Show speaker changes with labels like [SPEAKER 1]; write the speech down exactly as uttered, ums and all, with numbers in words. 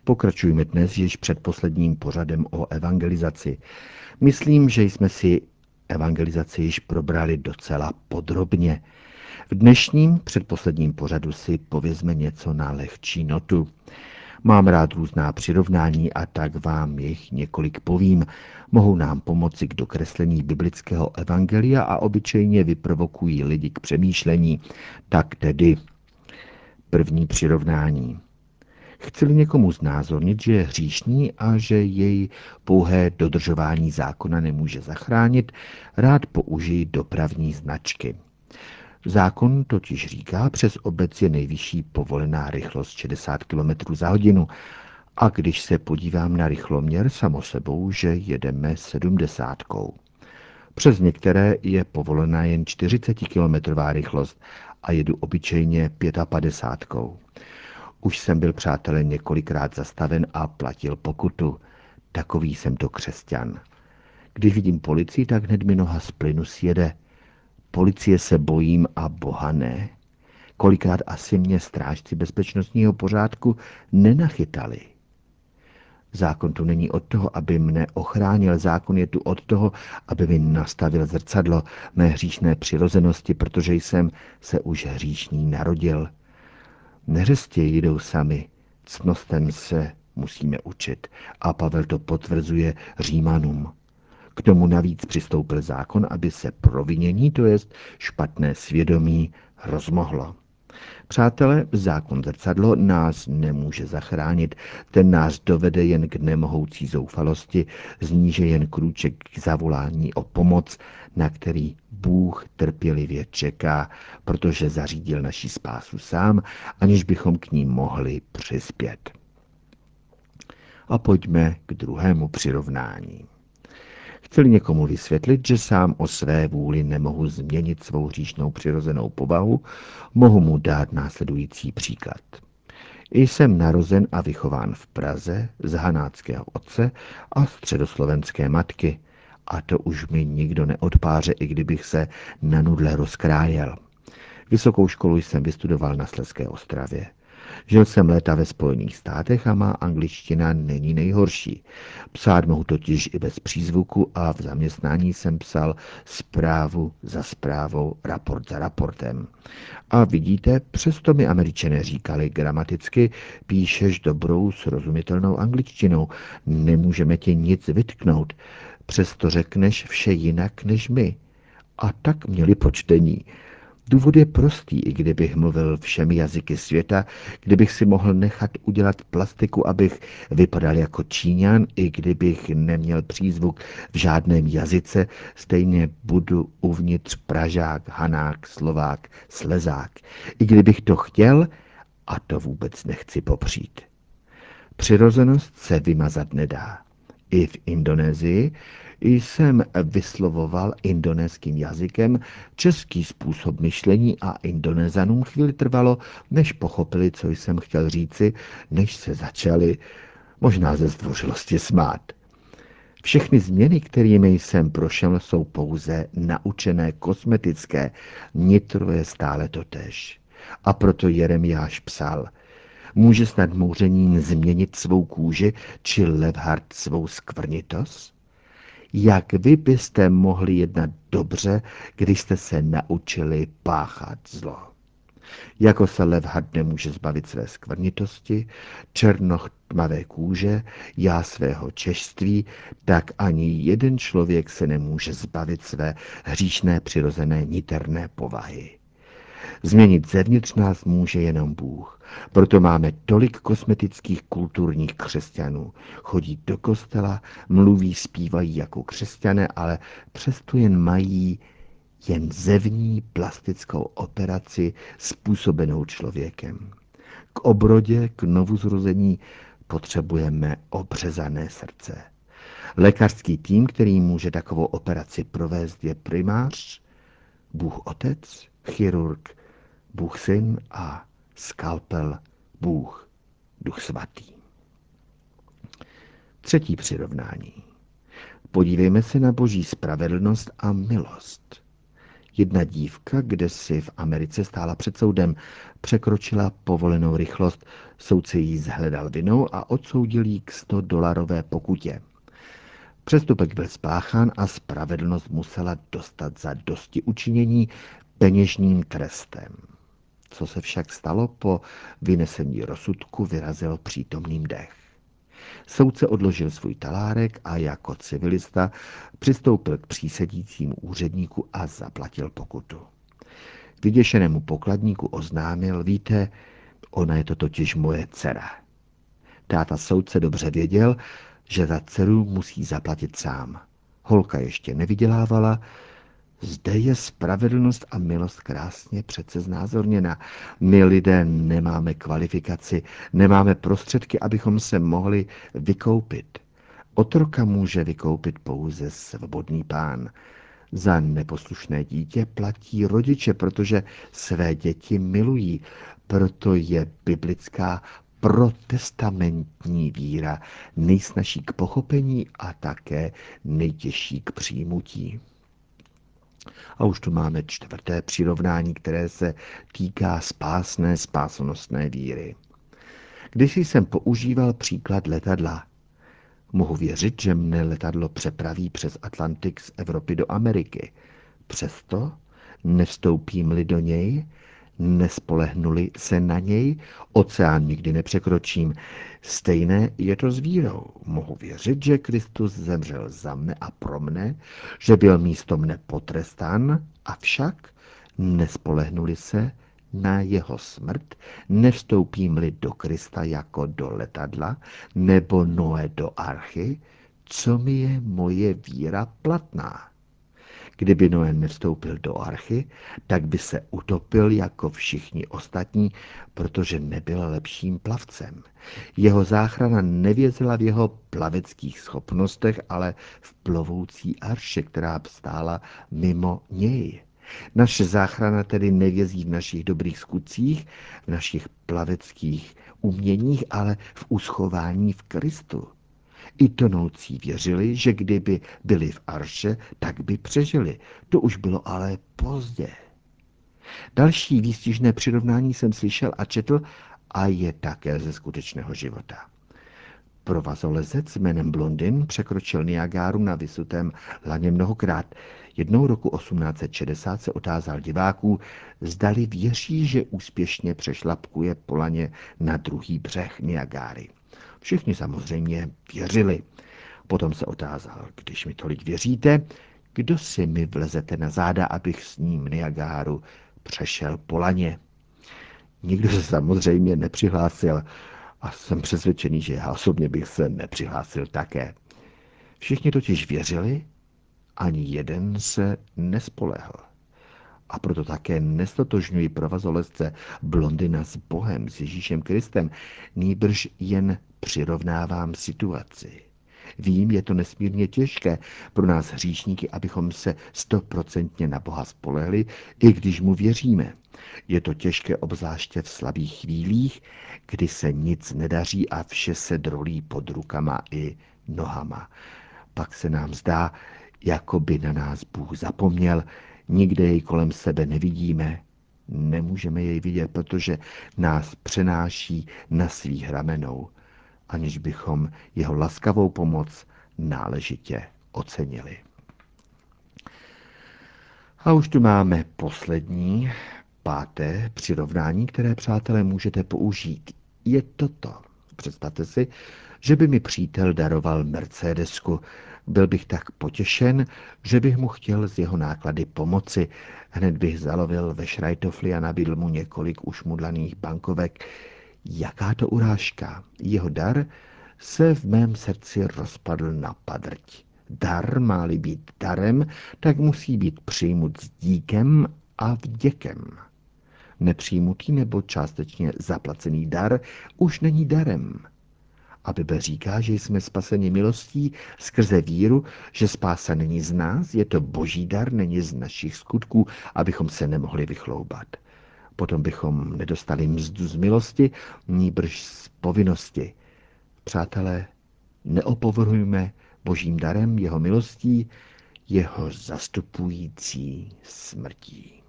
[SPEAKER 1] Pokračujeme dnes již předposledním pořadem o evangelizaci. Myslím, že jsme si evangelizaci již probrali docela podrobně. V dnešním předposledním pořadu si povězme něco na lehčí notu. Mám rád různá přirovnání a tak vám jich několik povím. Mohou nám pomoci k dokreslení biblického evangelia a obyčejně vyprovokují lidi k přemýšlení. Tak tedy první přirovnání. Chci-li někomu znázornit, že je hříšný a že jej pouhé dodržování zákona nemůže zachránit, rád použiji dopravní značky. Zákon totiž říká, přes obec je nejvyšší povolená rychlost šedesát kilometrů za hodinu. A když se podívám na rychloměr, samo sebou, že jedeme sedmdesátkou. Přes některé je povolená jen čtyřicetikilometrová rychlost a jedu obyčejně padesátkou. Už jsem byl, přátelé, několikrát zastaven a platil pokutu. Takový jsem to křesťan. Když vidím policii, tak hned mi noha z plynu sjede. Policie se bojím a Boha ne. Kolikrát asi mě strážci bezpečnostního pořádku nenachytali. Zákon tu není od toho, aby mne ochránil. Zákon je tu od toho, aby mi nastavil zrcadlo mé hříšné přirozenosti, protože jsem se už hříšný narodil. Neřestě jdou sami, ctnostem se musíme učit a Pavel to potvrzuje Římanům. K tomu navíc přistoupil zákon, aby se provinění, to jest špatné svědomí, rozmohlo. Přátelé, zákon zrcadlo nás nemůže zachránit, ten nás dovede jen k nemohoucí zoufalosti, zníže jen krůček k zavolání o pomoc, na který Bůh trpělivě čeká, protože zařídil naši spásu sám, aniž bychom k ní mohli přispět. A pojďme k druhému přirovnání. Chci-li někomu vysvětlit, že sám o své vůli nemohu změnit svou hříšnou přirozenou povahu, mohu mu dát následující příklad. Jsem narozen a vychován v Praze z hanáckého otce a středoslovenské matky. A to už mi nikdo neodpáře, i kdybych se na nudle rozkrájel. Vysokou školu jsem vystudoval na Slezské Ostravě. Žil jsem léta ve Spojených státech a má angličtina není nejhorší. Psát mohu totiž i bez přízvuku a v zaměstnání jsem psal zprávu za zprávou, raport za raportem. A vidíte, přesto mi Američané říkali gramaticky, píšeš dobrou srozumitelnou angličtinou, nemůžeme ti nic vytknout, přesto řekneš vše jinak než my. A tak měli počtení. Důvod je prostý, i kdybych mluvil všemi jazyky světa, kdybych si mohl nechat udělat plastiku, abych vypadal jako Číňan, i kdybych neměl přízvuk v žádném jazyce, stejně budu uvnitř Pražák, Hanák, Slovák, Slezák. I kdybych to chtěl, a to vůbec nechci popřít. Přirozenost se vymazat nedá. I v Indonésii jsem vyslovoval indonéským jazykem český způsob myšlení a Indonézanům chvíli trvalo, než pochopili, co jsem chtěl říci, než se začali možná ze zdvořilosti smát. Všechny změny, kterými jsem prošel, jsou pouze naučené kosmetické, nitro je stále totéž. A proto Jeremiáš psal: může snad mouřenín změnit svou kůži, či levhart svou skvrnitost? Jak vy byste mohli jednat dobře, když jste se naučili páchat zlo? Jako se levhart nemůže zbavit své skvrnitosti, černoch tmavé kůže, já svého češství, tak ani jeden člověk se nemůže zbavit své hříšné přirozené niterné povahy. Změnit zevnitř nás může jenom Bůh. Proto máme tolik kosmetických kulturních křesťanů. Chodí do kostela, mluví, zpívají jako křesťané, ale přesto jen mají jen zevní plastickou operaci způsobenou člověkem. K obrodě, k novuzrození potřebujeme obřezané srdce. Lékařský tým, který může takovou operaci provést, je primář, Bůh Otec, chirurg, Bůh Syn a skalpel Bůh Duch Svatý. Třetí přirovnání. Podívejme se na Boží spravedlnost a milost. Jedna dívka, kde si v Americe stála před soudem, překročila povolenou rychlost, soudce jí zhledal vinou a odsoudil jí k sto dolarové pokutě. Přestupek byl spáchán a spravedlnost musela dostat za dosti učinění peněžním trestem. Co se však stalo, po vynesení rozsudku vyrazil přítomným dech. Soudce odložil svůj talárek a jako civilista přistoupil k přísedícímu úředníku a zaplatil pokutu. Vyděšenému pokladníku oznámil: víte, ona je to totiž moje dcera. Táta soudce dobře věděl, že za dceru musí zaplatit sám. Holka ještě nevydělávala. Zde je spravedlnost a milost krásně přece znázorněna. My lidé nemáme kvalifikaci, nemáme prostředky, abychom se mohli vykoupit. Otroka může vykoupit pouze svobodný pán. Za neposlušné dítě platí rodiče, protože své děti milují. Proto je biblická protestamentní víra nejsnažší k pochopení a také nejtěžší k přijmutí. A už tu máme čtvrté přirovnání, které se týká spásné, spásonosné víry. Když jsem používal příklad letadla, mohu věřit, že mne letadlo přepraví přes Atlantik z Evropy do Ameriky. Přesto nevstoupím-li do něj, nespolehnuli se na něj, oceán nikdy nepřekročím. Stejné je to s vírou. Mohu věřit, že Kristus zemřel za mne a pro mne, že byl místo mne potrestán, avšak nespolehnuli se na jeho smrt, nevstoupím-li do Krista jako do letadla, nebo Noé do archy, co mi je moje víra platná? Kdyby Noé nevstoupil do archy, tak by se utopil jako všichni ostatní, protože nebyl lepším plavcem. Jeho záchrana nevězila v jeho plaveckých schopnostech, ale v plovoucí arše, která stála mimo něj. Naše záchrana tedy nevězí v našich dobrých skutcích, v našich plaveckých uměních, ale v uschování v Kristu. I tonoucí věřili, že kdyby byli v arše, tak by přežili. To už bylo ale pozdě. Další výstižné přirovnání jsem slyšel a četl a je také ze skutečného života. Provazolezec jménem Blondin překročil Niagáru na vysutém laně mnohokrát. Jednou roku osmnáct set šedesát se otázal diváků, zdali věří, že úspěšně přešlapkuje po laně na druhý břeh Niagáry. Všichni samozřejmě věřili. Potom se otázal, když mi tolik věříte, kdo si mi vlezete na záda, abych s ním Niagáru přešel po laně. Nikdo se samozřejmě nepřihlásil a jsem přesvědčený, že já osobně bych se nepřihlásil také. Všichni totiž věřili, ani jeden se nespolehl. A proto také nestotožňuji provazolezce Blondina s Bohem, s Ježíšem Kristem, nýbrž jen přirovnávám situaci. Vím, je to nesmírně těžké pro nás hříšníky, abychom se stoprocentně na Boha spolehli, i když mu věříme. Je to těžké obzvláště v slabých chvílích, kdy se nic nedaří a vše se drolí pod rukama i nohama. Pak se nám zdá, jako by na nás Bůh zapomněl, nikde jej kolem sebe nevidíme, nemůžeme jej vidět, protože nás přenáší na svých ramenou, aniž bychom jeho laskavou pomoc náležitě ocenili. A už tu máme poslední, páté přirovnání, které, přátelé, můžete použít. Je toto. Představte si, že by mi přítel daroval Mercedesku. Byl bych tak potěšen, že bych mu chtěl z jeho náklady pomoci. Hned bych zalovil ve šrajtofli a nabídl mu několik ušmudlaných bankovek. Jaká to urážka. Jeho dar se v mém srdci rozpadl na padrť. Dar má-li být darem, tak musí být přijmut s díkem a vděkem. Nepřijmutý nebo částečně zaplacený dar už není darem. A Bible říká, že jsme spaseni milostí skrze víru, že spása není z nás, je to boží dar, není z našich skutků, abychom se nemohli vychloubat. Potom bychom nedostali mzdu z milosti, nýbrž z povinnosti. Přátelé, neopovrhujme božím darem, jeho milostí, jeho zastupující smrtí.